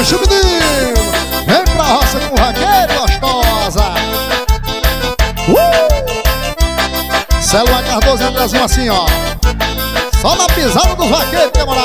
Deixa o menino, vem pra roça com o vaqueiro, gostosa. Célula Cardoso e Andrezinho assim, ó. Só na pisada dos vaqueiros, que é moral.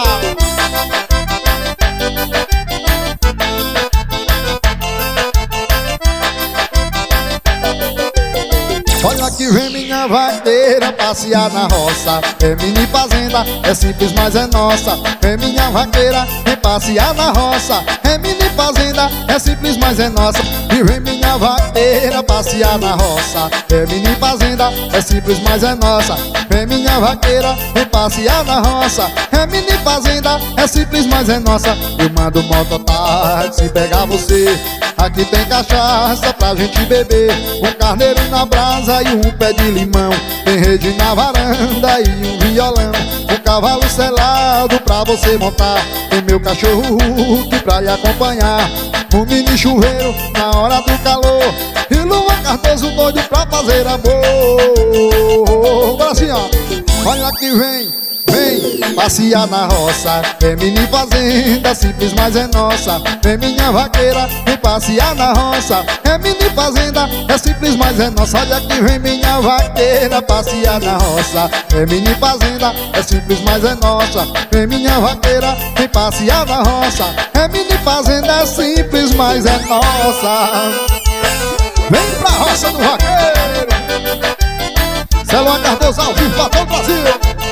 Olha que vem minha vaqueira passear na roça. É mini fazenda, é simples, mas é nossa. Vem minha vaqueira, vem passear na roça. É mini fazenda, é simples, mas é nossa. E vem minha vaqueira passear na roça. É mini fazenda, é simples, mas é nossa. Vem minha vaqueira, vem passear na roça. É mini fazenda, é simples, mas é nossa. Eu mando mototáxi pegar você. Aqui tem cachaça pra gente beber, um carneiro na brasa e um pé de limão. Tem rede na varanda e um violão, um cavalo selado pra você montar. Tem meu cachorro que pra lhe acompanhar, um mini chuveiro na hora do calor, e Luan Cardoso doido pra fazer amor. Agora assim, ó. Olha que vem passear na roça. É mini fazenda, simples, mas é nossa. Vem minha vaqueira, vem passear na roça. É mini fazenda, é simples, mas é nossa. Olha que vem minha vaqueira passear na roça. É mini fazenda, é simples, mas é nossa. Vem minha vaqueira, vem passear na roça. É mini fazenda, é simples, mas é nossa. Vem pra roça do vaqueiro. Célula Cardoso ao vivo pra todo o Brasil.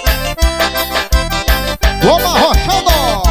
Vamos arrochando!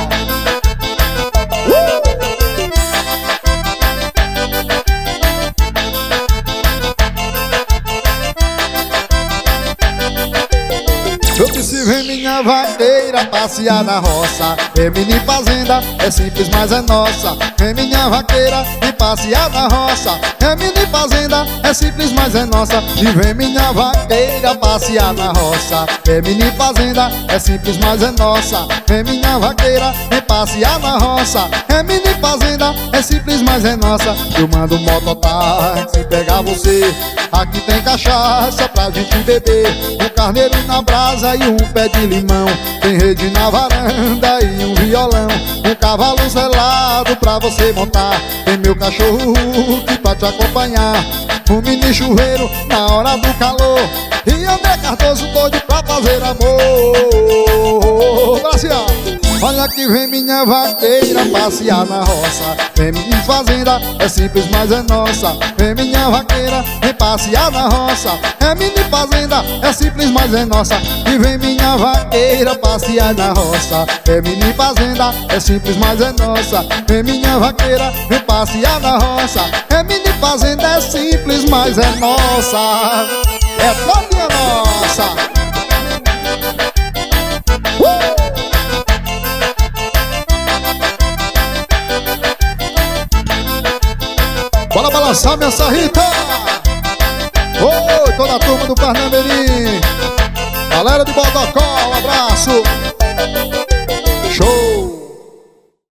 Eu disse vem minha vaqueira passear na roça. É mini fazenda, é simples, mas é nossa. Vem minha vaqueira, vem passear na roça. É mini fazenda, é simples, mas é nossa. E vem minha vaqueira passear na roça. É mini fazenda, é simples, mas é nossa. Vem minha vaqueira, vem passear na roça. É mini fazenda, é simples, mas é nossa. Eu mando mototáxi pegar você. Aqui tem cachaça pra gente beber, um carneiro na brasa e um pé de limão. Tem rede na varanda e um violão, um cavalo selado pra você montar. Tem meu cachorro que pra te acompanhar, um mini chuveiro na hora do calor, e André Cardoso doido pra fazer amor. Gracias. Olha que vem minha vaqueira passear na roça. Vem minha fazenda, é simples, mas é nossa. Vem minha vaqueira, vem passear na roça. É mini fazenda, é simples, mas é nossa. E vem minha vaqueira passear na roça. É mini fazenda, é simples, mas é nossa. Vem minha vaqueira, vem passear na roça. É mini fazenda, é simples, mas é nossa. É toda nossa. Bora balançar minha sarrita. Oi, toda a turma do Parnamirim, galera de Bodocó, um abraço.